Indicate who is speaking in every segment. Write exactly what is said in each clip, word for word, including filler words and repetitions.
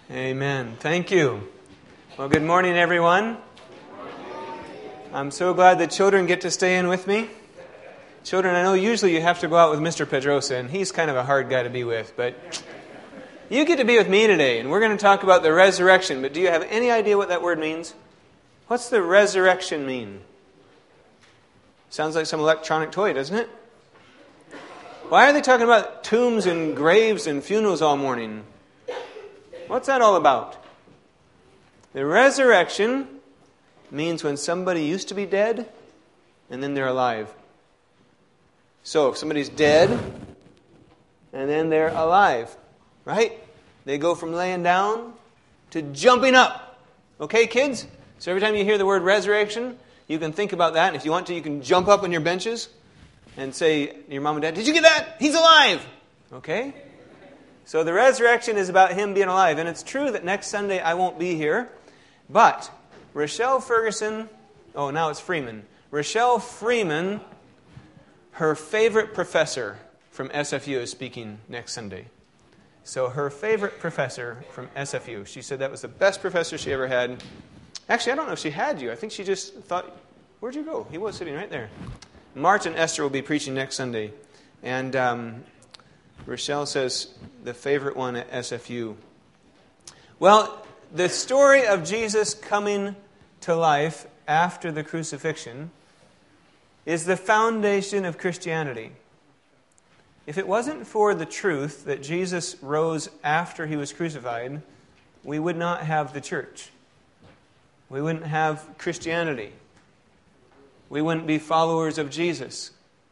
Speaker 1: Amen. Thank you. Well, good morning, everyone. I'm so glad the children get to stay in with me. Children, I know usually you have to go out with Mister Pedrosa, and he's kind of a hard guy to be with, but you get to be with me today, and we're going to talk about the resurrection. But do you have any idea what that word means? What's the resurrection mean? Sounds like some electronic toy, doesn't it? Why are they talking about tombs and graves and funerals all morning? What's that all about? The resurrection means when somebody used to be dead and then they're alive. So if somebody's dead and then they're alive, right? They go from laying down to jumping up. Okay, kids? So every time you hear the word resurrection, you can think about that. And if you want to, you can jump up on your benches and say to your mom and dad, "Did you get that? He's alive!" Okay? So the resurrection is about him being alive. And it's true that next Sunday I won't be here. But Rochelle Ferguson, oh, now it's Freeman. Rochelle Freeman, her favorite professor from S F U is speaking next Sunday. So her favorite professor from S F U, she said that was the best professor she ever had. Actually, I don't know if she had you. I think she just thought, where'd you go? He was sitting right there. Martin Esther will be preaching next Sunday. And um, Rochelle says the favorite one at S F U. Well, the story of Jesus coming to life after the crucifixion is the foundation of Christianity. If it wasn't for the truth that Jesus rose after he was crucified, we would not have the church. We wouldn't have Christianity. We wouldn't be followers of Jesus.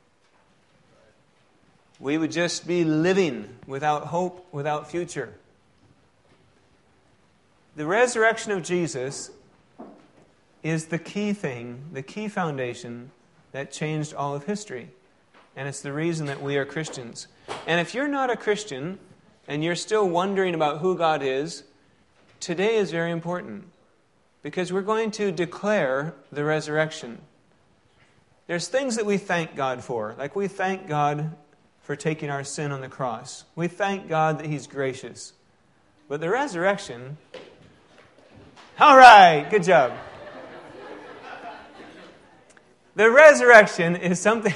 Speaker 1: We would just be living without hope, without future. The resurrection of Jesus is the key thing, the key foundation that changed all of history. And it's the reason that we are Christians. And if you're not a Christian and you're still wondering about who God is, today is very important because we're going to declare the resurrection. There's things that we thank God for, like we thank God for taking our sin on the cross. We thank God that He's gracious. But the resurrection, all right, good job. The resurrection is something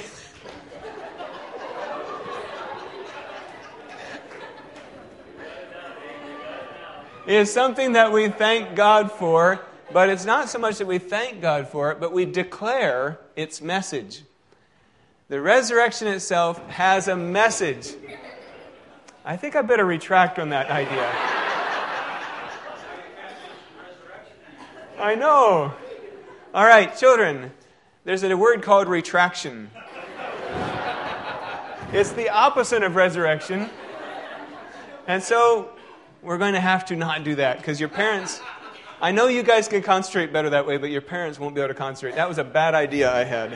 Speaker 1: is something that we thank God for, but it's not so much that we thank God for it, but we declare its message. The resurrection itself has a message. I think I better retract on that idea. I know. All right, children, there's a word called retraction. It's the opposite of resurrection. And so we're going to have to not do that because your parents, I know you guys can concentrate better that way, but your parents won't be able to concentrate. That was a bad idea I had.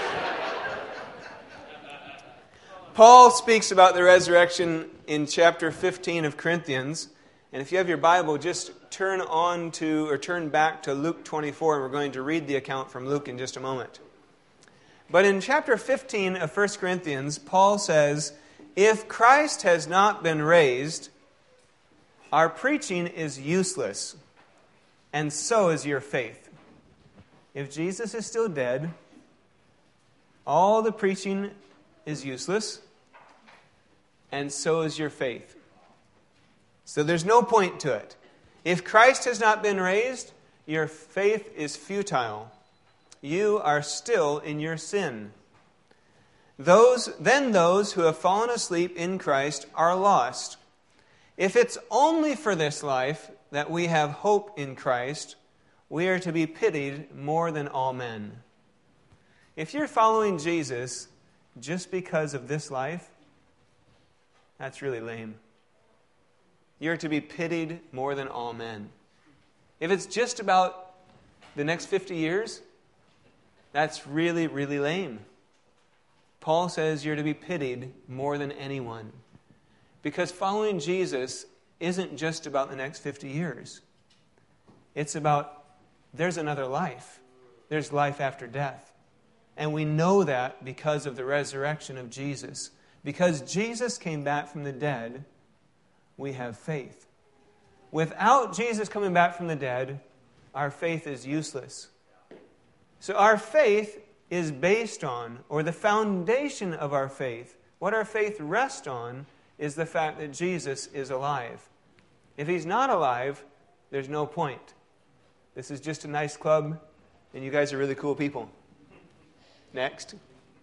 Speaker 1: Paul speaks about the resurrection in chapter fifteen of Corinthians. And if you have your Bible, just turn on to, or turn back to Luke twenty-four, and we're going to read the account from Luke in just a moment. But in chapter fifteen of First Corinthians, Paul says, "If Christ has not been raised, our preaching is useless, and so is your faith." If Jesus is still dead, all the preaching is useless, and so is your faith. So there's no point to it. If Christ has not been raised, your faith is futile. You are still in your sin. Those, then those who have fallen asleep in Christ are lost. If it's only for this life that we have hope in Christ, we are to be pitied more than all men. If you're following Jesus just because of this life, that's really lame. You're to be pitied more than all men. If it's just about the next fifty years, that's really, really lame. Paul says you're to be pitied more than anyone. Because following Jesus isn't just about the next fifty years. It's about there's another life. There's life after death. And we know that because of the resurrection of Jesus. Because Jesus came back from the dead, we have faith. Without Jesus coming back from the dead, our faith is useless. So our faith is based on, or the foundation of our faith, what our faith rests on, is the fact that Jesus is alive. If he's not alive, there's no point. This is just a nice club, and you guys are really cool people. Next.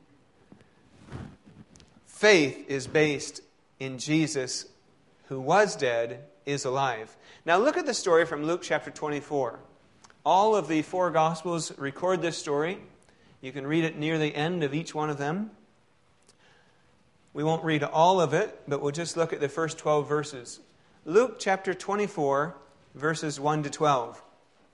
Speaker 1: Faith is based in Jesus, who was dead, is alive. Now look at the story from Luke chapter twenty-four. All of the four Gospels record this story. You can read it near the end of each one of them. We won't read all of it, but we'll just look at the first twelve verses. Luke chapter twenty-four, verses one to twelve.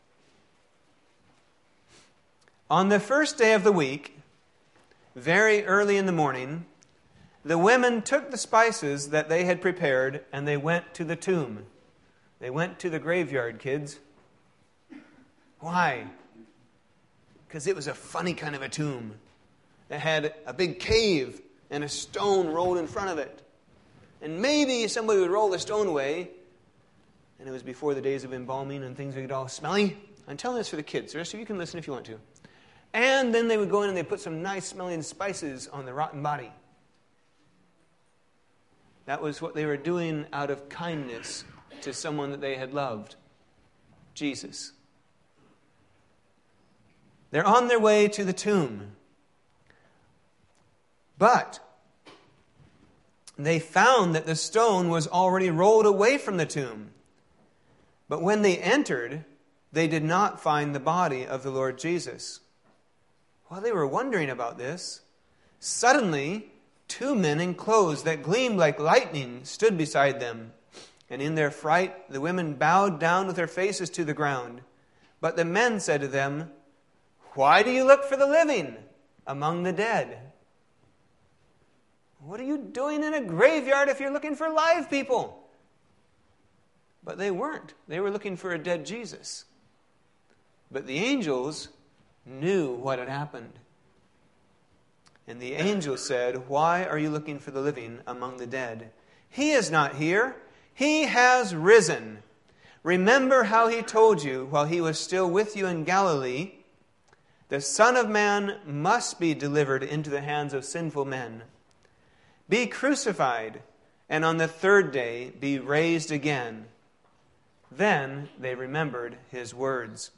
Speaker 1: On the first day of the week, very early in the morning, the women took the spices that they had prepared, and they went to the tomb. They went to the graveyard, kids. Why? Because it was a funny kind of a tomb. It had a big cave and a stone rolled in front of it. And maybe somebody would roll the stone away, and it was before the days of embalming and things would get all smelly. I'm telling this for the kids. The rest of you can listen if you want to. And then they would go in and they'd put some nice smelling spices on the rotten body. That was what they were doing out of kindness to someone that they had loved, Jesus. They're on their way to the tomb. But they found that the stone was already rolled away from the tomb. But when they entered, they did not find the body of the Lord Jesus. While they were wondering about this, suddenly two men in clothes that gleamed like lightning stood beside them. And in their fright, the women bowed down with their faces to the ground. But the men said to them, "Why do you look for the living among the dead? What are you doing in a graveyard if you're looking for live people?" But they weren't. They were looking for a dead Jesus. But the angels knew what had happened. And the angel said, "Why are you looking for the living among the dead? He is not here. He has risen. Remember how he told you while he was still with you in Galilee, the Son of Man must be delivered into the hands of sinful men, be crucified, and on the third day be raised again." Then they remembered his words.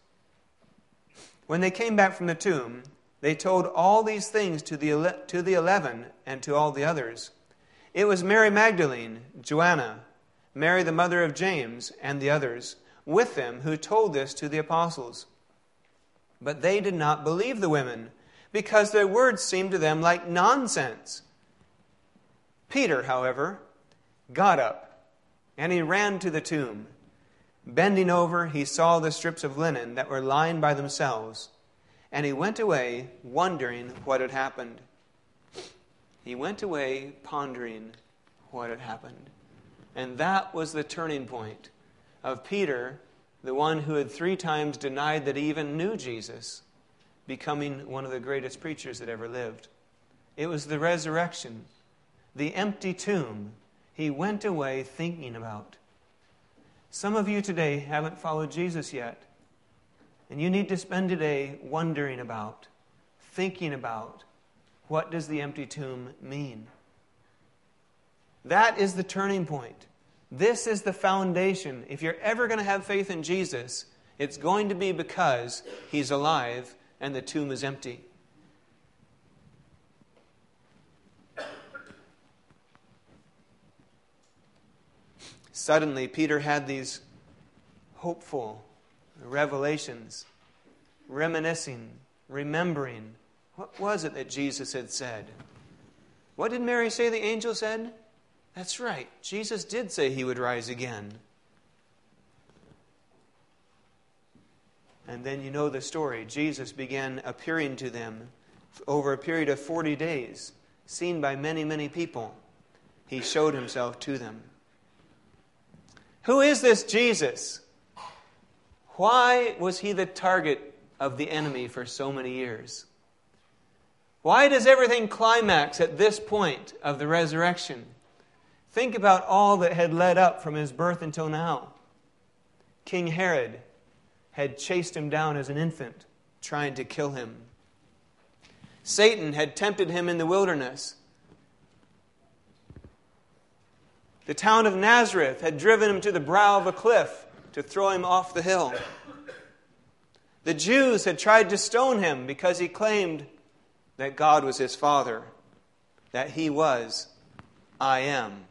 Speaker 1: When they came back from the tomb, they told all these things to the ele- to the eleven and to all the others. It was Mary Magdalene, Joanna, Mary the mother of James, and the others with them who told this to the apostles. But they did not believe the women, because their words seemed to them like nonsense. Peter, however, got up, and he ran to the tomb. Bending over, he saw the strips of linen that were lying by themselves, and he went away wondering what had happened. He went away pondering what had happened. And that was the turning point of Peter, the one who had three times denied that he even knew Jesus, becoming one of the greatest preachers that ever lived. It was the resurrection, the empty tomb, he went away thinking about. Some of you today haven't followed Jesus yet, and you need to spend today wondering about, thinking about, what does the empty tomb mean? That is the turning point. This is the foundation. If you're ever going to have faith in Jesus, it's going to be because he's alive and the tomb is empty. Suddenly, Peter had these hopeful revelations, reminiscing, remembering. What was it that Jesus had said? What did Mary say the angel said? That's right. Jesus did say he would rise again. And then you know the story. Jesus began appearing to them over a period of forty days, seen by many, many people. He showed himself to them. Who is this Jesus? Why was he the target of the enemy for so many years? Why does everything climax at this point of the resurrection? Think about all that had led up from his birth until now. King Herod had chased him down as an infant, trying to kill him. Satan had tempted him in the wilderness. The town of Nazareth had driven him to the brow of a cliff to throw him off the hill. The Jews had tried to stone him because he claimed that God was his Father, that he was I am.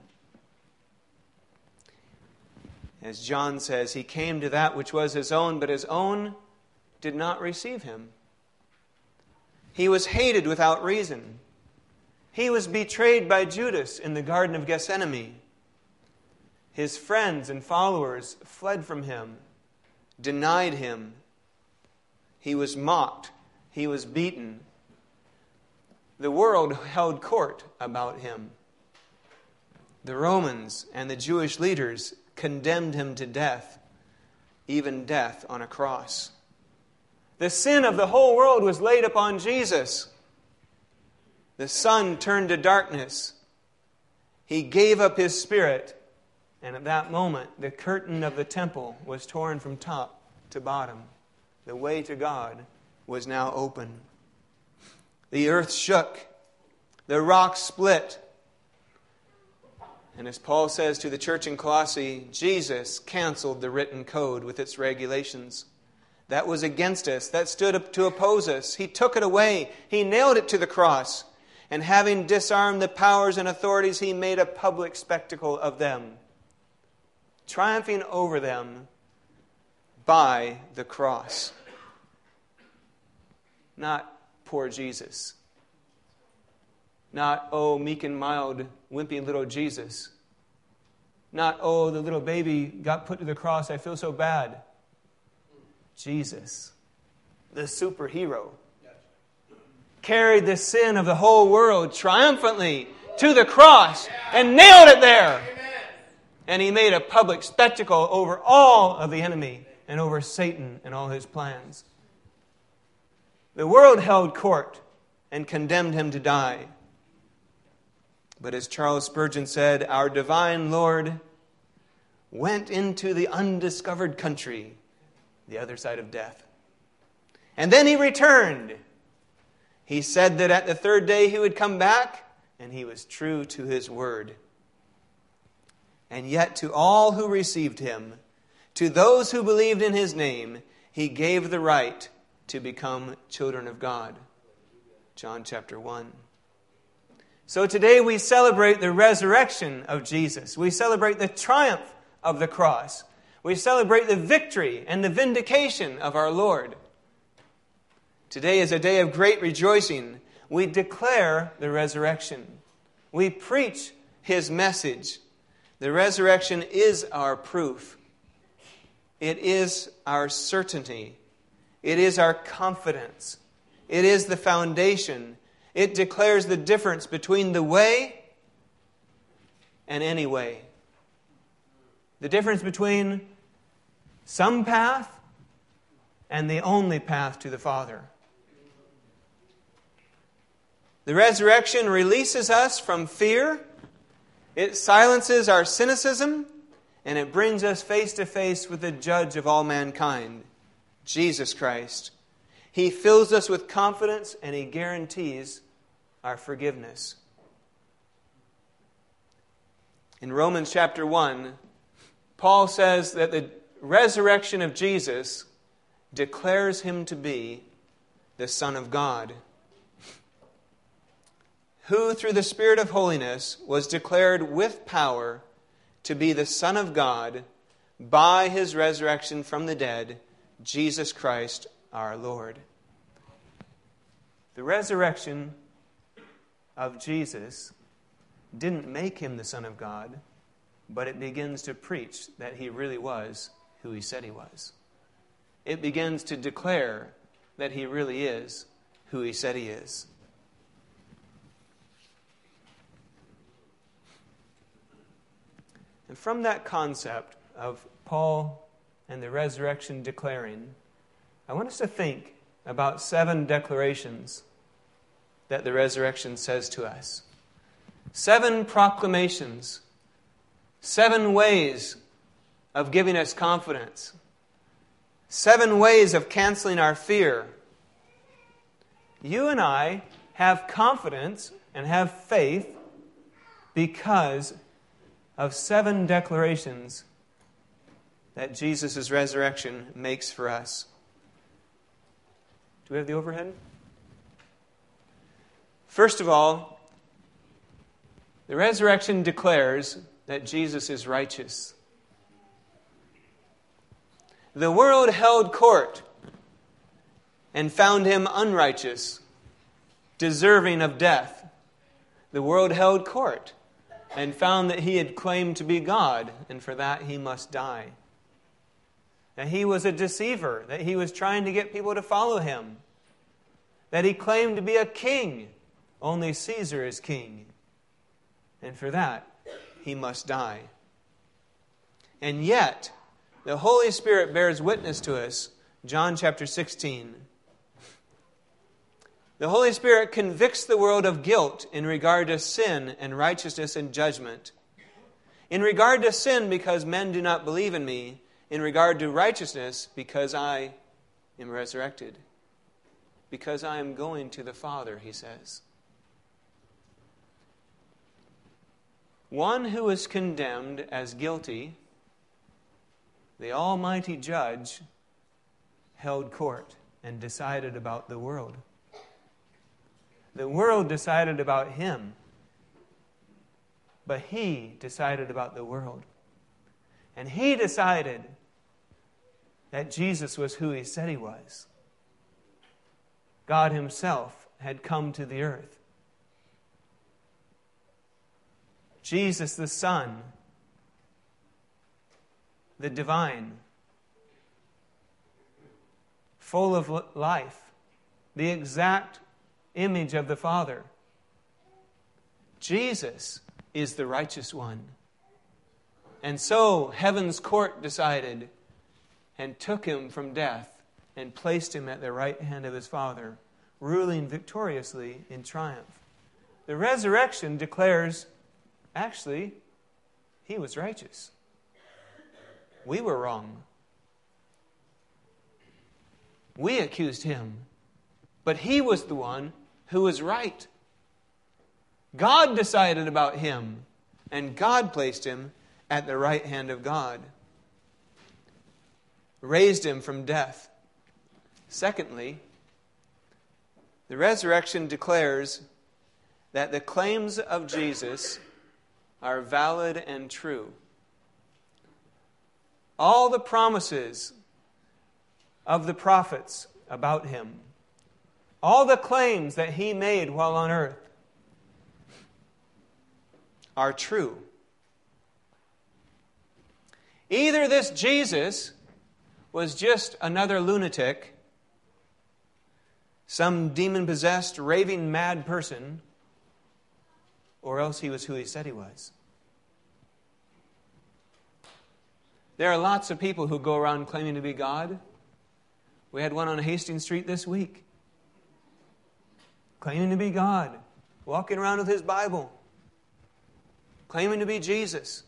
Speaker 1: As John says, he came to that which was his own, but his own did not receive him. He was hated without reason. He was betrayed by Judas in the Garden of Gethsemane. His friends and followers fled from him, denied him. He was mocked. He was beaten. The world held court about him. The Romans and the Jewish leaders condemned him to death, even death on a cross. The sin of the whole world was laid upon Jesus. The sun turned to darkness. He gave up his spirit, and at that moment, the curtain of the temple was torn from top to bottom. The way to God was now open. The earth shook. The rocks split. And as Paul says to the church in Colossae, Jesus canceled the written code with its regulations. That was against us, that stood up to oppose us. He took it away. He nailed it to the cross. And having disarmed the powers and authorities, he made a public spectacle of them, triumphing over them by the cross. Not poor Jesus. Not, oh, meek and mild, wimpy little Jesus. Not, oh, the little baby got put to the cross, I feel so bad. Jesus, the superhero, carried the sin of the whole world triumphantly to the cross and nailed it there. And he made a public spectacle over all of the enemy and over Satan and all his plans. The world held court and condemned him to die. But as Charles Spurgeon said, our divine Lord went into the undiscovered country, the other side of death. And then he returned. He said that at the third day he would come back, and he was true to his word. And yet to all who received him, to those who believed in his name, he gave the right to become children of God. John chapter one. So today we celebrate the resurrection of Jesus. We celebrate the triumph of the cross. We celebrate the victory and the vindication of our Lord. Today is a day of great rejoicing. We declare the resurrection. We preach his message. The resurrection is our proof. It is our certainty. It is our confidence. It is the foundation. It declares the difference between the way and any way. The difference between some path and the only path to the Father. The resurrection releases us from fear. It silences our cynicism, and it brings us face to face with the judge of all mankind, Jesus Christ. He fills us with confidence, and he guarantees our forgiveness. In Romans chapter one, Paul says that the resurrection of Jesus declares him to be the Son of God, who through the Spirit of holiness was declared with power to be the Son of God by his resurrection from the dead, Jesus Christ our Lord. The resurrection of Jesus didn't make him the Son of God, but it begins to preach that he really was who he said he was. It begins to declare that he really is who he said he is. And from that concept of Paul and the resurrection declaring, I want us to think about seven declarations that the resurrection says to us. Seven proclamations. Seven ways of giving us confidence Seven ways of canceling our fear. You and I have confidence and have faith because of seven declarations that Jesus' resurrection makes for us. Do we have the overhead? First of all, the resurrection declares that Jesus is righteous. The world held court and found him unrighteous, deserving of death. The world held court and found that he had claimed to be God, and for that he must die. That he was a deceiver, that he was trying to get people to follow him, that he claimed to be a king. Only Caesar is king, and for that he must die. And yet, the Holy Spirit bears witness to us, John chapter sixteen. The Holy Spirit convicts the world of guilt in regard to sin and righteousness and judgment. In regard to sin, because men do not believe in me. In regard to righteousness, because I am resurrected. Because I am going to the Father, he says. One who is condemned as guilty, the Almighty Judge held court and decided about the world. The world decided about him, but he decided about the world. And he decided that Jesus was who he said he was. God himself had come to the earth. Jesus the Son, the divine, full of life, the exact image of the Father. Jesus is the righteous one. And so heaven's court decided and took him from death and placed him at the right hand of his Father, ruling victoriously in triumph. The resurrection declares, actually, he was righteous. We were wrong. We accused him, but he was the one who was right. God decided about him, and God placed him at the right hand of God. Raised him from death. Secondly, the resurrection declares that the claims of Jesus are valid and true. All the promises of the prophets about him, all the claims that he made while on earth are true. Either this Jesus was just another lunatic, some demon-possessed, raving mad person, or else he was who he said he was. There are lots of people who go around claiming to be God. We had one on Hastings Street this week, claiming to be God, walking around with his Bible, claiming to be Jesus.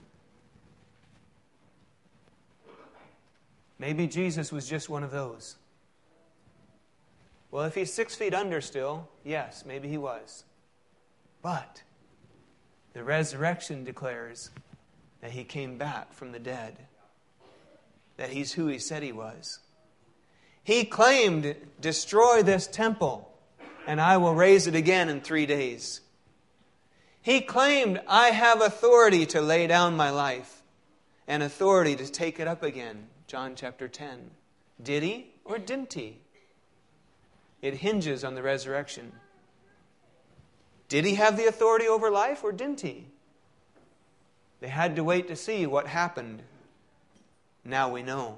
Speaker 1: Maybe Jesus was just one of those. Well, if he's six feet under still, yes, maybe he was. But the resurrection declares that he came back from the dead, that he's who he said he was. He claimed, destroy this temple, and I will raise it again in three days. He claimed, I have authority to lay down my life and authority to take it up again. John chapter ten. Did he or didn't he? It hinges on the resurrection. Did he have the authority over life or didn't he? They had to wait to see what happened. Now we know.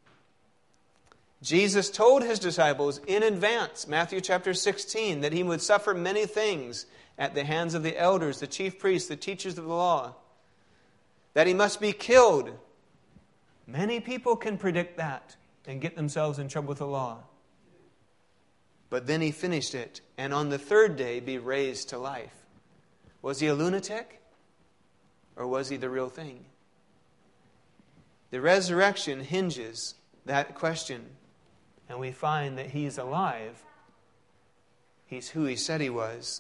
Speaker 1: Jesus told his disciples in advance, Matthew chapter sixteen, that he would suffer many things at the hands of the elders, the chief priests, the teachers of the law, that he must be killed. Many people can predict that and get themselves in trouble with the law. But then he finished it, and on the third day be raised to life. Was he a lunatic? Or was he the real thing? The resurrection hinges that question. And we find that he's alive. He's who he said he was.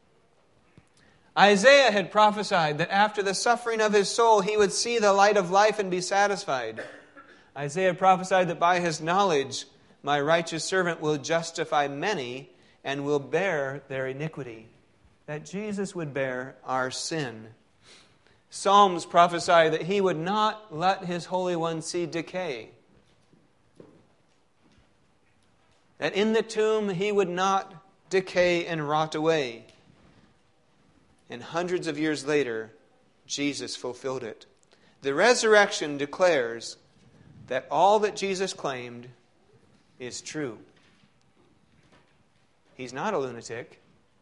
Speaker 1: Isaiah had prophesied that after the suffering of his soul, he would see the light of life and be satisfied. Isaiah prophesied that by his knowledge, my righteous servant will justify many and will bear their iniquity. That Jesus would bear our sin. Psalms prophesy that he would not let his Holy One see decay. That in the tomb he would not decay and rot away. And hundreds of years later, Jesus fulfilled it. The resurrection declares that all that Jesus claimed is true. He's not a lunatic.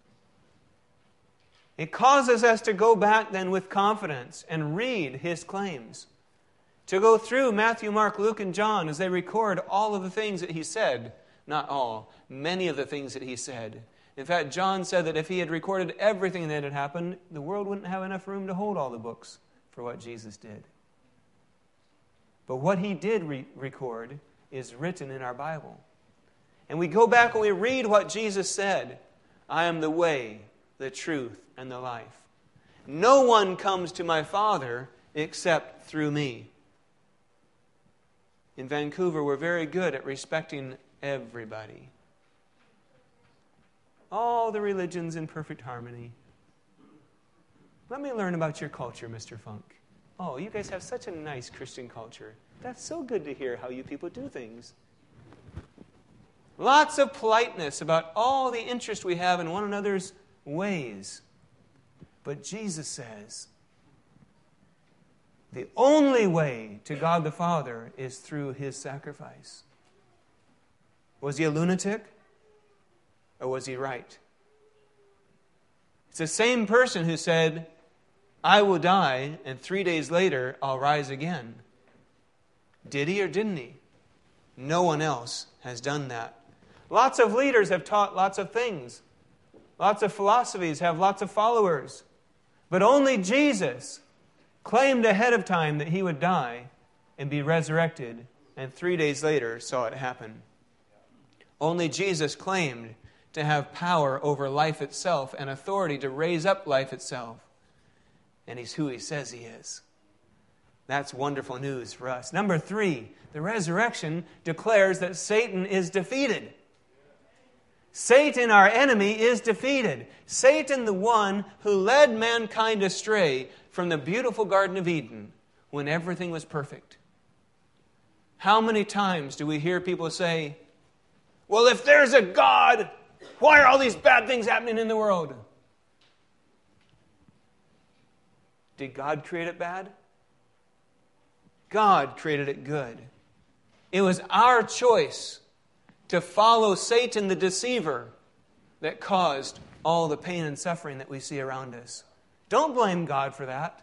Speaker 1: It causes us to go back then with confidence and read his claims. To go through Matthew, Mark, Luke, and John as they record all of the things that he said. Not all, many of the things that he said. In fact, John said that if he had recorded everything that had happened, the world wouldn't have enough room to hold all the books for what Jesus did. But what he did re- record is written in our Bible. And we go back and we read what Jesus said. I am the way, the truth, and the life. No one comes to my Father except through me. In Vancouver, we're very good at respecting everybody. All the religions in perfect harmony. Let me learn about your culture, Mister Funk. Oh, you guys have such a nice Christian culture. That's so good to hear how you people do things. Lots of politeness about all the interest we have in one another's ways. But Jesus says, the only way to God the Father is through his sacrifice. Was he a lunatic? Or was he right? It's the same person who said, I will die, and three days later I'll rise again. Did he or didn't he? No one else has done that. Lots of leaders have taught lots of things. Lots of philosophies have lots of followers. But only Jesus claimed ahead of time that he would die and be resurrected, and three days later saw it happen. Only Jesus claimed to have power over life itself and authority to raise up life itself. And he's who he says he is. That's wonderful news for us. Number three, the resurrection declares that Satan is defeated. Satan, our enemy, is defeated. Satan, the one who led mankind astray from the beautiful Garden of Eden when everything was perfect. How many times do we hear people say, well, if there's a God, why are all these bad things happening in the world? Did God create it bad? God created it good. It was our choice to follow Satan the deceiver that caused all the pain and suffering that we see around us. Don't blame God for that.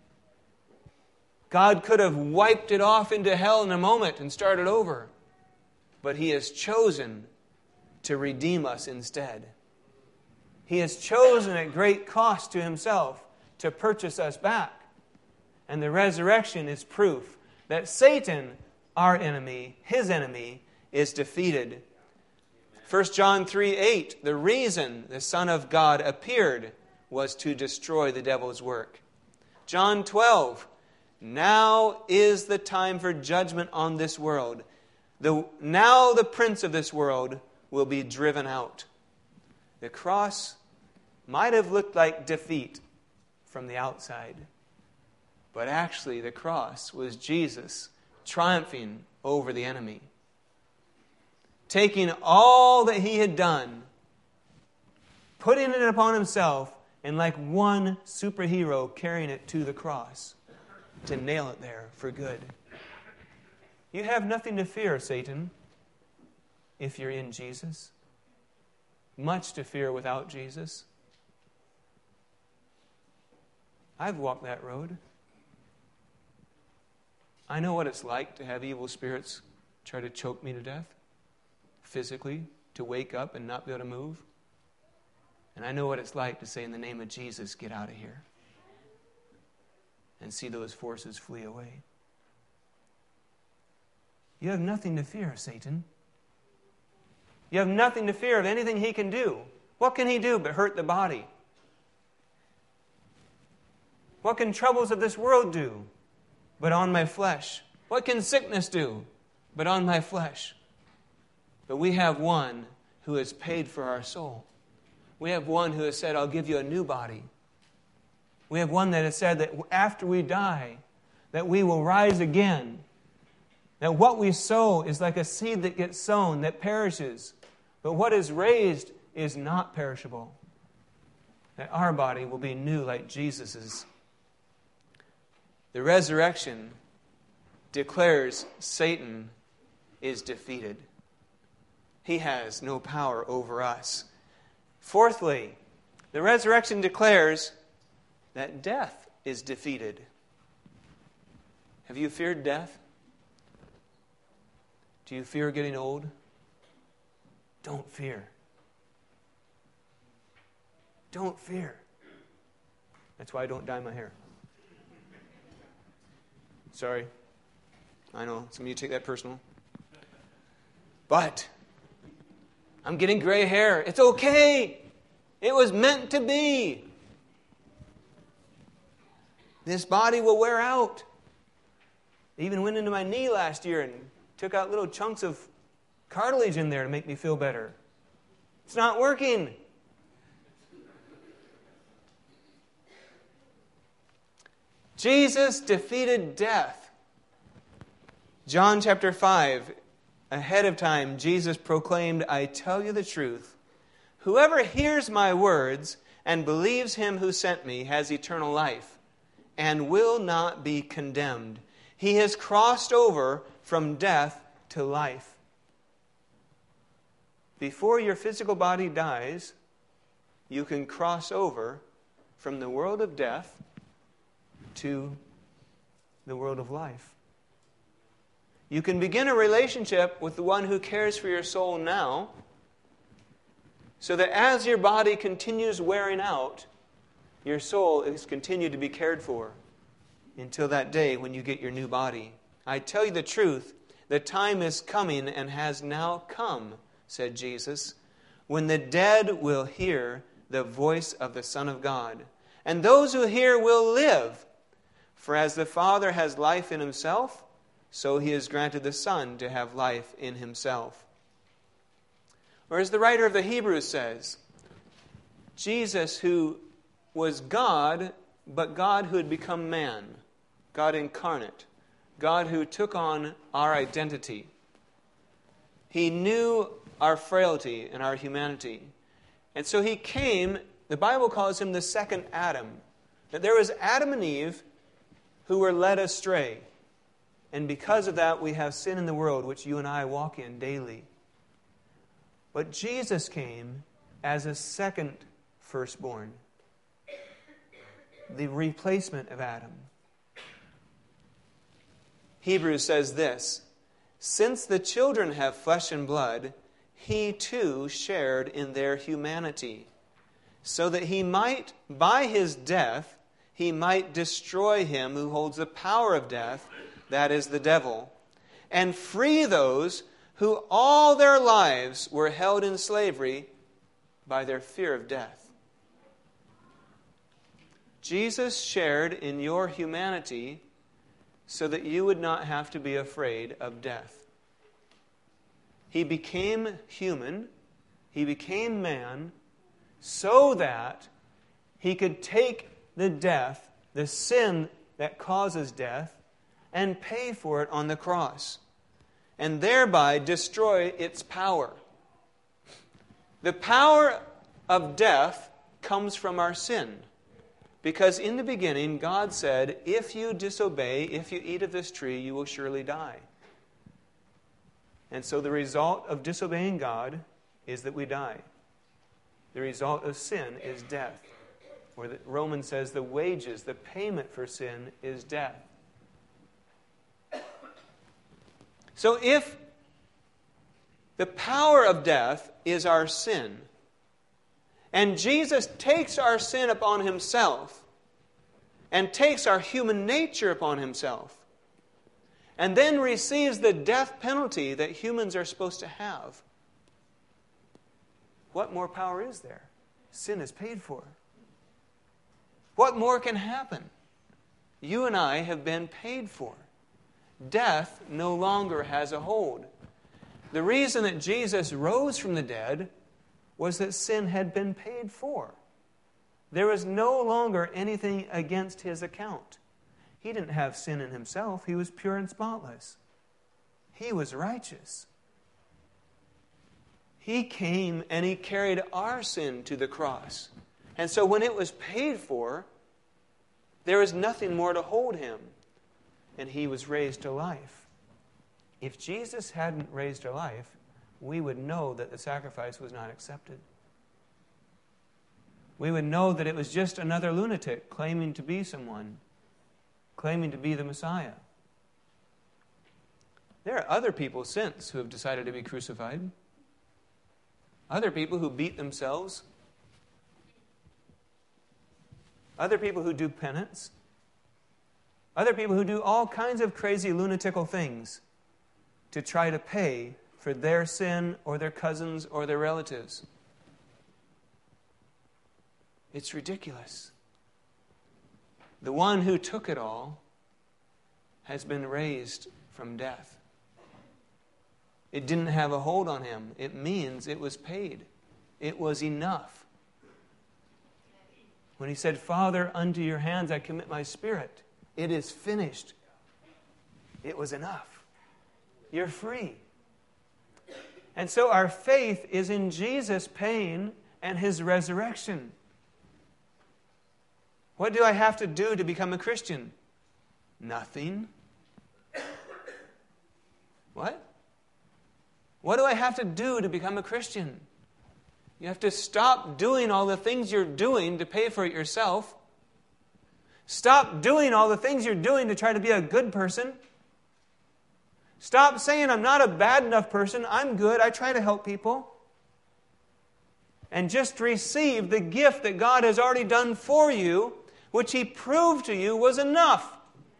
Speaker 1: God could have wiped it off into hell in a moment and started over. But he has chosen to redeem us instead. He has chosen at great cost to himself to purchase us back. And the resurrection is proof that Satan, our enemy, his enemy, is defeated. First John three eight, the reason the Son of God appeared was to destroy the devil's work. John twelve, now is the time for judgment on this world. The, now the prince of this world will be driven out. The cross might have looked like defeat from the outside, but actually the cross was Jesus triumphing over the enemy. Taking all that he had done, putting it upon himself, and like one superhero carrying it to the cross to nail it there for good. You have nothing to fear, Satan, if you're in Jesus. Much to fear without Jesus. I've walked that road. I know what it's like to have evil spirits try to choke me to death, physically, to wake up and not be able to move. And I know what it's like to say, in the name of Jesus, get out of here. And see those forces flee away. You have nothing to fear, Satan. You have nothing to fear of anything he can do. What can he do but hurt the body? What can troubles of this world do but on my flesh? What can sickness do but on my flesh? But we have one who has paid for our soul. We have one who has said, I'll give you a new body. We have one that has said that after we die, that we will rise again. That what we sow is like a seed that gets sown, that perishes. But what is raised is not perishable. That our body will be new like Jesus's. The resurrection declares Satan is defeated. He has no power over us. Fourthly, the resurrection declares that death is defeated. Have you feared death? Do you fear getting old? Don't fear. Don't fear. That's why I don't dye my hair. Sorry. I know, some of you take that personal. But I'm getting gray hair. It's okay. It was meant to be. This body will wear out. It even went into my knee last year and took out little chunks of cartilage in there to make me feel better. It's not working. Jesus defeated death. John chapter five, ahead of time, Jesus proclaimed, I tell you the truth. Whoever hears my words and believes him who sent me has eternal life and will not be condemned. He has crossed over from death to life. Before your physical body dies, you can cross over from the world of death to the world of life. You can begin a relationship with the one who cares for your soul now, so that as your body continues wearing out, your soul is continued to be cared for until that day when you get your new body. I tell you the truth, the time is coming and has now come, said Jesus, when the dead will hear the voice of the Son of God. And those who hear will live. For as the Father has life in himself, so he has granted the Son to have life in himself. Or as the writer of the Hebrews says, Jesus, who was God, but God who had become man, God incarnate, God who took on our identity. He knew our frailty and our humanity. And so he came, the Bible calls him the second Adam. That there was Adam and Eve who were led astray. And because of that, we have sin in the world, which you and I walk in daily. But Jesus came as a second firstborn, the replacement of Adam. Hebrews says this, since the children have flesh and blood, he too shared in their humanity, so that he might, by his death, he might destroy him who holds the power of death, that is the devil, and free those who all their lives were held in slavery by their fear of death. Jesus shared in your humanity so that you would not have to be afraid of death. He became human, he became man, so that he could take the death, the sin that causes death, and pay for it on the cross, and thereby destroy its power. The power of death comes from our sin, because in the beginning God said, if you disobey, if you eat of this tree, you will surely die. And so the result of disobeying God is that we die. The result of sin is death. Or that Romans says the wages, the payment for sin is death. So if the power of death is our sin, and Jesus takes our sin upon himself, and takes our human nature upon himself, and then receives the death penalty that humans are supposed to have, what more power is there? Sin is paid for. What more can happen? You and I have been paid for. Death no longer has a hold. The reason that Jesus rose from the dead was that sin had been paid for. There was no longer anything against his account. He didn't have sin in himself. He was pure and spotless. He was righteous. He came and he carried our sin to the cross. And so when it was paid for, there was nothing more to hold him. And he was raised to life. If Jesus hadn't raised to life, we would know that the sacrifice was not accepted. We would know that it was just another lunatic claiming to be someone, claiming to be the Messiah. There are other people since who have decided to be crucified. Other people who beat themselves. Other people who do penance. Other people who do all kinds of crazy lunatical things to try to pay for their sin or their cousins or their relatives. It's ridiculous. The one who took it all has been raised from death. It didn't have a hold on him. It means it was paid. It was enough. When he said, Father, unto your hands I commit my spirit. It is finished. It was enough. You're free. And so our faith is in Jesus' pain and his resurrection. What do I have to do to become a Christian? Nothing. What? What do I have to do to become a Christian? You have to stop doing all the things you're doing to pay for it yourself. Stop doing all the things you're doing to try to be a good person. Stop saying, I'm not a bad enough person. I'm good. I try to help people. And just receive the gift that God has already done for you, which he proved to you was enough.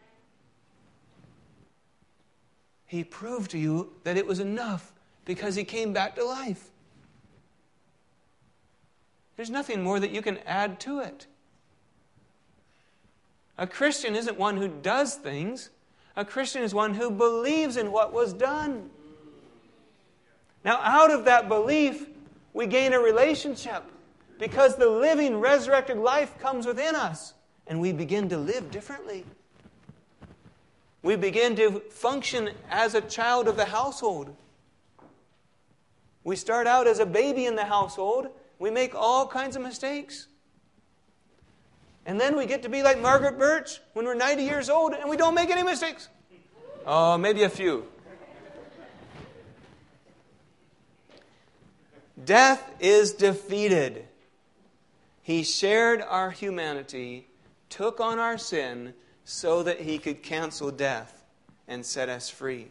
Speaker 1: He proved to you that it was enough because he came back to life. There's nothing more that you can add to it. A Christian isn't one who does things. A Christian is one who believes in what was done. Now, out of that belief, we gain a relationship because the living, resurrected life comes within us, and we begin to live differently. We begin to function as a child of the household. We start out as a baby in the household. We make all kinds of mistakes. And then we get to be like Margaret Birch when we're ninety years old and we don't make any mistakes. Oh, maybe a few. Death is defeated. He shared our humanity, took on our sin so that he could cancel death and set us free.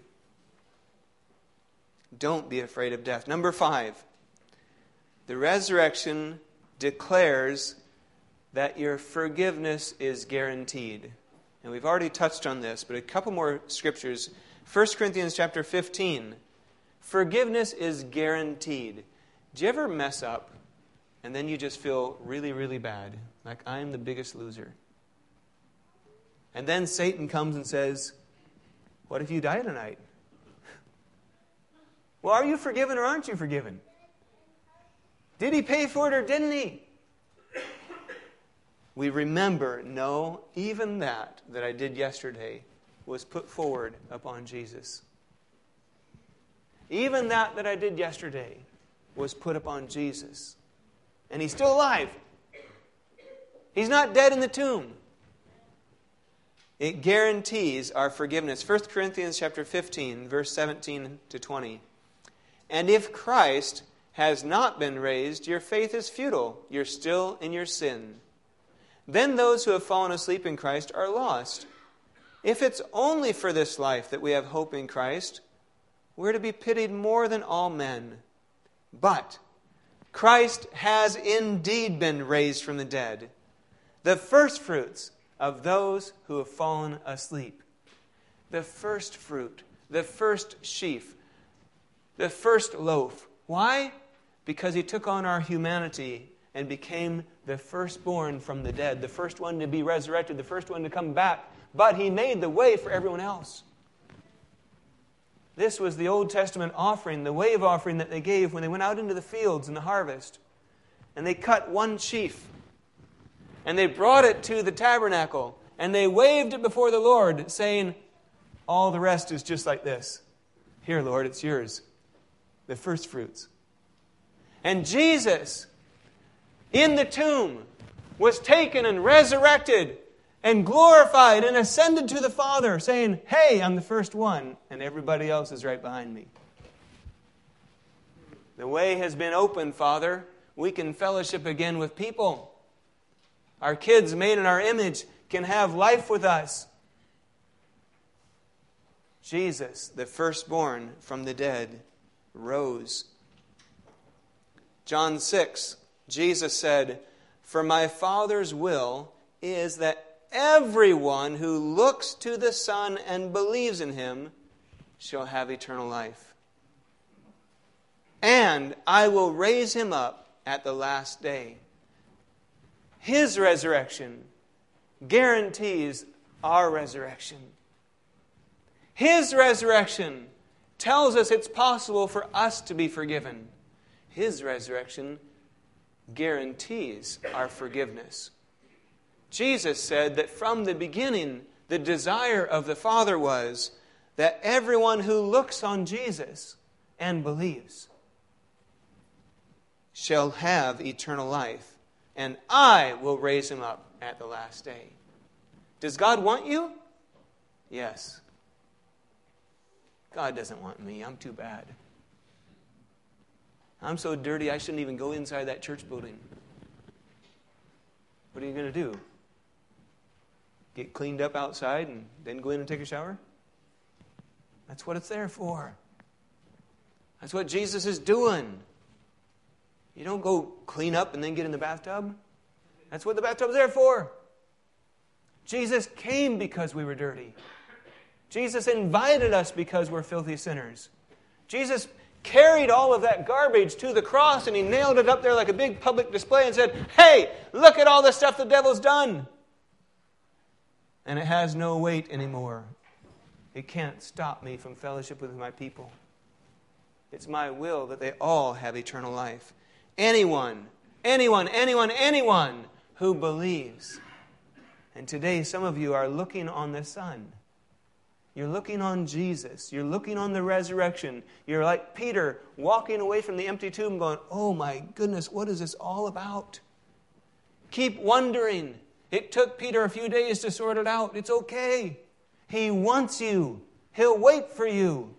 Speaker 1: Don't be afraid of death. Number five, the resurrection declares that your forgiveness is guaranteed. And we've already touched on this, but a couple more scriptures. First Corinthians chapter fifteen. Forgiveness is guaranteed. Do you ever mess up and then you just feel really, really bad? Like, I'm the biggest loser. And then Satan comes and says, what if you die tonight? Well, are you forgiven or aren't you forgiven? Did he pay for it or didn't he? We remember, no, even that that I did yesterday was put forward upon Jesus. Even that that I did yesterday was put upon Jesus. And he's still alive. He's not dead in the tomb. It guarantees our forgiveness. First Corinthians chapter fifteen, verse seventeen to twenty. And if Christ has not been raised, your faith is futile. You're still in your sin. Then those who have fallen asleep in Christ are lost. If it's only for this life that we have hope in Christ, we're to be pitied more than all men. But Christ has indeed been raised from the dead, the firstfruits of those who have fallen asleep. the first fruit, the first sheaf, the first loaf. Why? Because he took on our humanity and became the firstborn from the dead, the first one to be resurrected, the first one to come back. But he made the way for everyone else. This was the Old Testament offering, the wave offering that they gave when they went out into the fields in the harvest. And they cut one sheaf. And they brought it to the tabernacle. And they waved it before the Lord, saying, all the rest is just like this. Here, Lord, it's yours. The first fruits. And Jesus, in the tomb, was taken and resurrected and glorified and ascended to the Father, saying, hey, I'm the first one, and everybody else is right behind me. The way has been opened, Father. We can fellowship again with people. Our kids made in our image can have life with us. Jesus, the firstborn from the dead, rose. John six, Jesus said, for my Father's will is that everyone who looks to the Son and believes in Him shall have eternal life. And I will raise him up at the last day. His resurrection guarantees our resurrection. His resurrection tells us it's possible for us to be forgiven. His resurrection guarantees our forgiveness. Jesus said that from the beginning, the desire of the Father was that everyone who looks on Jesus and believes shall have eternal life, and I will raise him up at the last day. Does God want you? Yes. God doesn't want me. I'm too bad. I'm so dirty I shouldn't even go inside that church building. What are you going to do? Get cleaned up outside and then go in and take a shower? That's what it's there for. That's what Jesus is doing. You don't go clean up and then get in the bathtub. That's what the bathtub's there for. Jesus came because we were dirty. Jesus invited us because we're filthy sinners. Jesus carried all of that garbage to the cross and He nailed it up there like a big public display and said, hey, look at all the stuff the devil's done. And it has no weight anymore. It can't stop me from fellowship with my people. It's my will that they all have eternal life. Anyone, anyone, anyone, anyone who believes. And today some of you are looking on the Son. You're looking on Jesus. You're looking on the resurrection. You're like Peter walking away from the empty tomb going, oh my goodness, what is this all about? Keep wondering. It took Peter a few days to sort it out. It's okay. He wants you. He'll wait for you.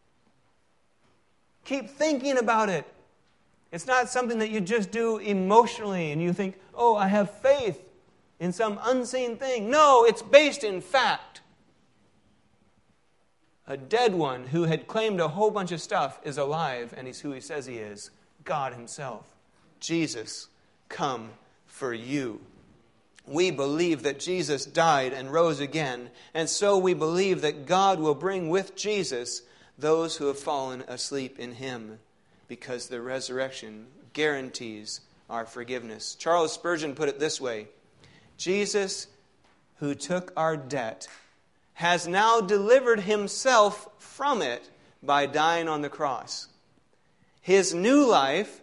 Speaker 1: Keep thinking about it. It's not something that you just do emotionally and you think, oh, I have faith in some unseen thing. No, it's based in fact. A dead one who had claimed a whole bunch of stuff is alive, and he's who he says he is, God Himself. Jesus, come for you. We believe that Jesus died and rose again, and so we believe that God will bring with Jesus those who have fallen asleep in Him, because the resurrection guarantees our forgiveness. Charles Spurgeon put it this way, Jesus, who took our debt, has now delivered Himself from it by dying on the cross. His new life,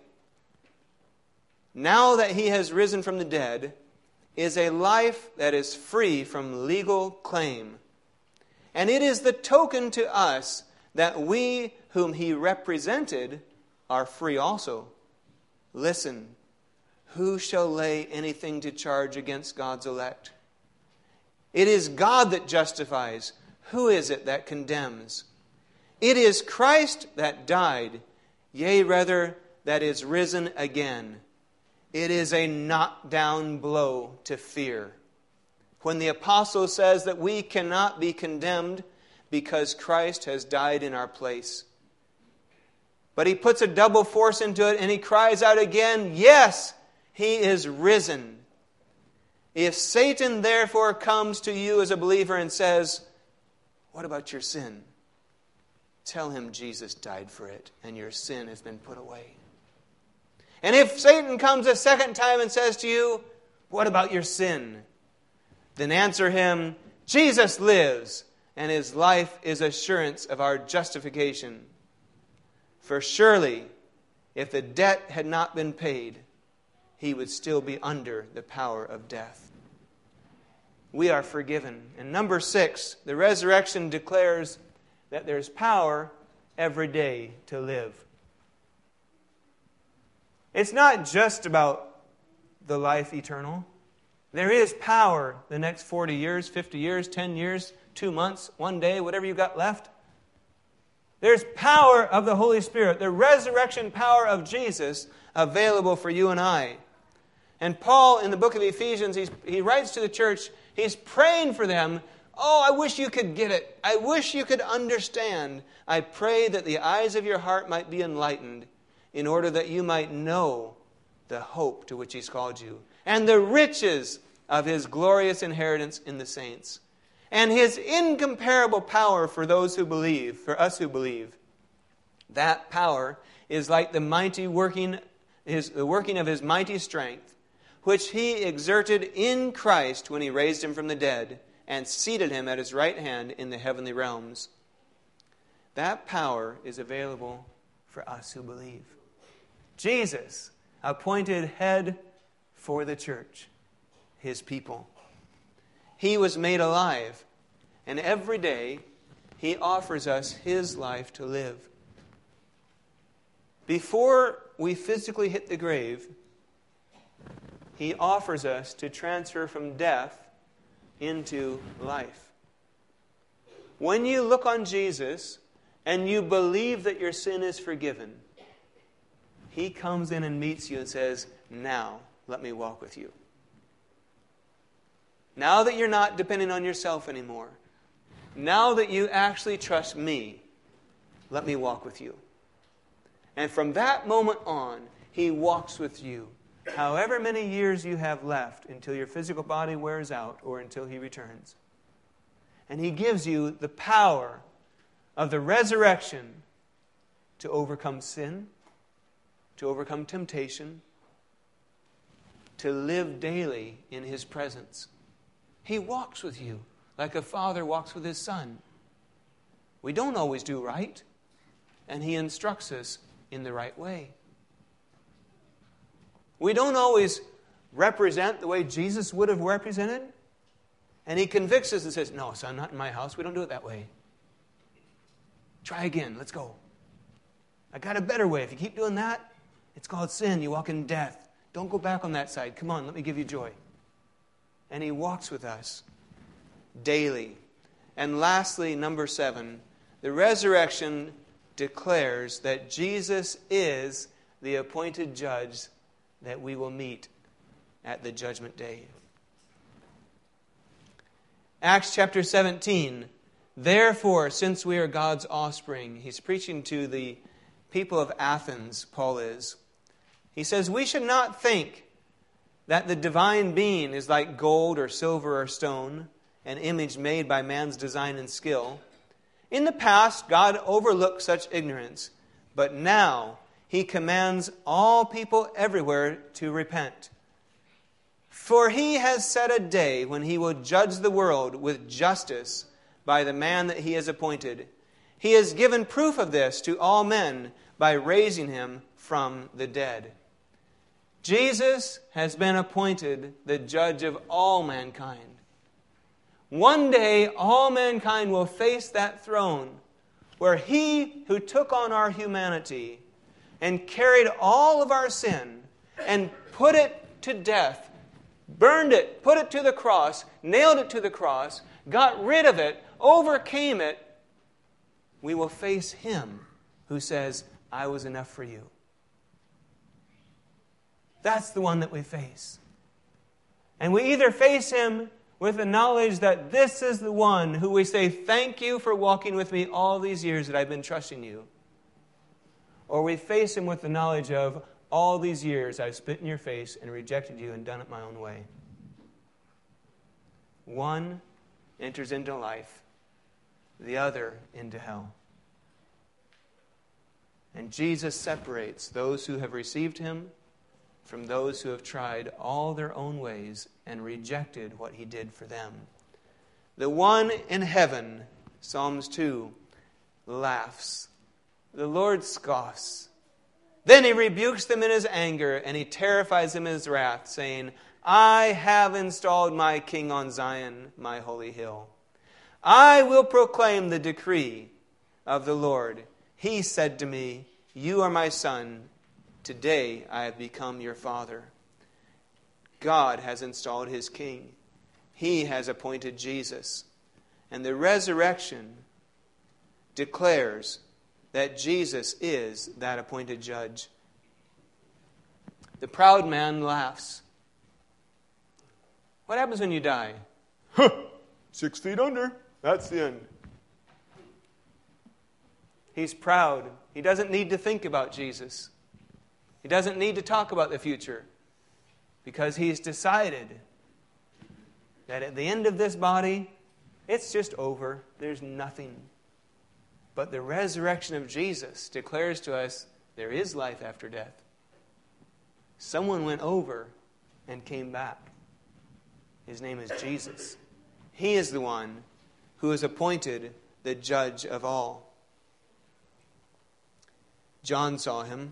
Speaker 1: now that He has risen from the dead, is a life that is free from legal claim. And it is the token to us that we whom He represented are free also. Listen, who shall lay anything to charge against God's elect? It is God that justifies. Who is it that condemns? It is Christ that died, yea, rather, that is risen again. It is a knockdown blow to fear. When the apostle says that we cannot be condemned because Christ has died in our place. But he puts a double force into it and he cries out again, yes, He is risen. If Satan therefore comes to you as a believer and says, What about your sin? Tell him Jesus died for it and your sin has been put away. And if Satan comes a second time and says to you, what about your sin? Then answer him, Jesus lives, and his life is assurance of our justification. For surely, if the debt had not been paid, he would still be under the power of death. We are forgiven. And number six, the resurrection declares that there's power every day to live. It's not just about the life eternal. There is power the next forty years, fifty years, ten years, two months, one day, whatever you've got left. There's power of the Holy Spirit, the resurrection power of Jesus available for you and I. And Paul, in the book of Ephesians, he's, he writes to the church, he's praying for them. Oh, I wish you could get it. I wish you could understand. I pray that the eyes of your heart might be enlightened in order that you might know the hope to which he's called you and the riches of his glorious inheritance in the saints and his incomparable power for those who believe, for us who believe. That power is like the mighty working, his, the working of his mighty strength, which he exerted in Christ when he raised him from the dead and seated him at his right hand in the heavenly realms. That power is available for us who believe. Jesus, appointed head for the church, his people. He was made alive, and every day he offers us his life to live. Before we physically hit the grave, he offers us to transfer from death into life. When you look on Jesus and you believe that your sin is forgiven, he comes in and meets you and says, now let me walk with you. Now that you're not depending on yourself anymore, now that you actually trust me, let me walk with you. And from that moment on, he walks with you. However many years you have left until your physical body wears out or until he returns. And he gives you the power of the resurrection to overcome sin, to overcome temptation, to live daily in his presence. He walks with you like a father walks with his son. We don't always do right, and he instructs us in the right way. We don't always represent the way Jesus would have represented. And he convicts us and says, no, son, not in my house. We don't do it that way. Try again. Let's go. I got a better way. If you keep doing that, it's called sin. You walk in death. Don't go back on that side. Come on, let me give you joy. And he walks with us daily. And lastly, number seven, the resurrection declares that Jesus is the appointed judge that we will meet at the judgment day. Acts chapter seventeen. Therefore, since we are God's offspring, he's preaching to the people of Athens, Paul is. He says, we should not think that the divine being is like gold or silver or stone, an image made by man's design and skill. In the past, God overlooked such ignorance, but now he commands all people everywhere to repent. For he has set a day when he will judge the world with justice by the man that he has appointed. He has given proof of this to all men by raising him from the dead. Jesus has been appointed the judge of all mankind. One day, all mankind will face that throne where he who took on our humanity and carried all of our sin and put it to death, burned it, put it to the cross, nailed it to the cross, got rid of it, overcame it, we will face him who says, I was enough for you. That's the one that we face. And we either face him with the knowledge that this is the one who we say, thank you for walking with me all these years that I've been trusting you. Or we face him with the knowledge of, all these years I've spit in your face and rejected you and done it my own way. One enters into life. the other into hell. And Jesus separates those who have received him from those who have tried all their own ways and rejected what he did for them. The one in heaven, Psalms two, laughs. The Lord scoffs. Then he rebukes them in his anger, and he terrifies them in his wrath, saying, I have installed my king on Zion, my holy hill. I will proclaim the decree of the Lord. He said to me, you are my son. Today I have become your father. God has installed his king. He has appointed Jesus. And the resurrection declares that Jesus is that appointed judge. The proud man laughs. What happens when you die? Huh, six feet under. That's the end. He's proud. He doesn't need to think about Jesus. He doesn't need to talk about the future because he's decided that at the end of this body, it's just over. There's nothing. But the resurrection of Jesus declares to us there is life after death. Someone went over and came back. His name is Jesus. He is the one who is appointed the judge of all. John saw him.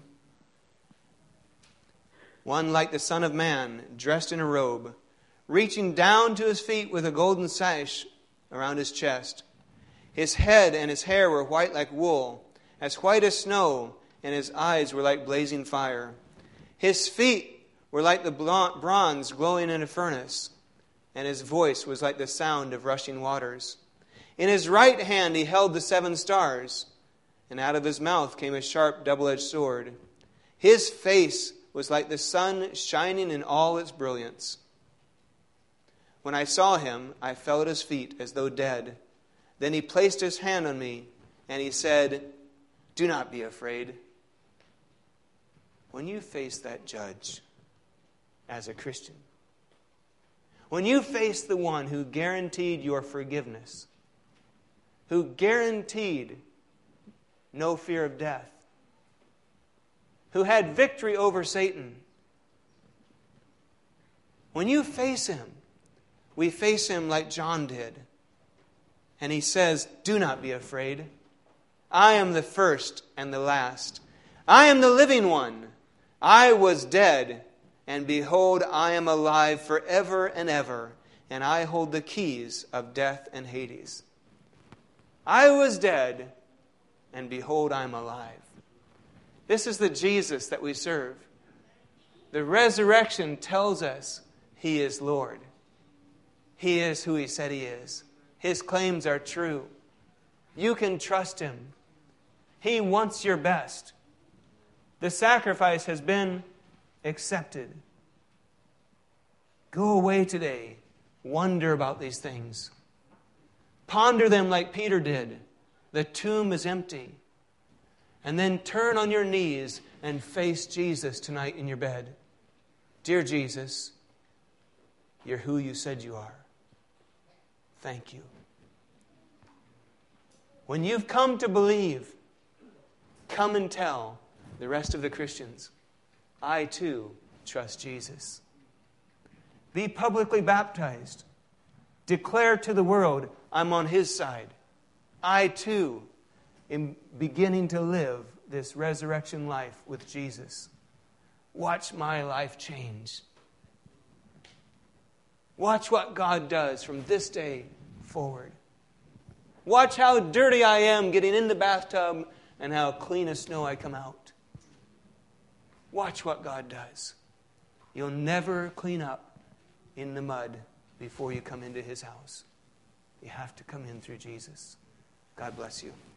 Speaker 1: One like the Son of Man, dressed in a robe, reaching down to his feet with a golden sash around his chest. His head and his hair were white like wool, as white as snow, and his eyes were like blazing fire. His feet were like the bronze glowing in a furnace, and his voice was like the sound of rushing waters. In his right hand he held the seven stars, and out of his mouth came a sharp double-edged sword. His face was like the sun shining in all its brilliance. When I saw him, I fell at his feet as though dead. Then he placed his hand on me, and he said, do not be afraid. When you face that judge as a Christian, when you face the one who guaranteed your forgiveness, who guaranteed no fear of death, who had victory over Satan, when you face him, we face him like John did. And he says, do not be afraid. I am the first and the last. I am the living one. I was dead, and behold, I am alive forever and ever, and I hold the keys of death and Hades. I was dead, and behold, I am alive. This is the Jesus that we serve. The resurrection tells us he is Lord. He is who he said he is. His claims are true. You can trust him. He wants your best. The sacrifice has been accepted. Go away today. Wonder about these things. Ponder them like Peter did. The tomb is empty. And then turn on your knees and face Jesus tonight in your bed. Dear Jesus, you're who you said you are. Thank you. When you've come to believe, come and tell the rest of the Christians, I too trust Jesus. Be publicly baptized. Declare to the world, I'm on his side. I too am beginning to live this resurrection life with Jesus. Watch my life change. Watch what God does from this day forward. Watch how dirty I am getting in the bathtub and how clean as snow I come out. Watch what God does. You'll never clean up in the mud before you come into his house. You have to come in through Jesus. God bless you.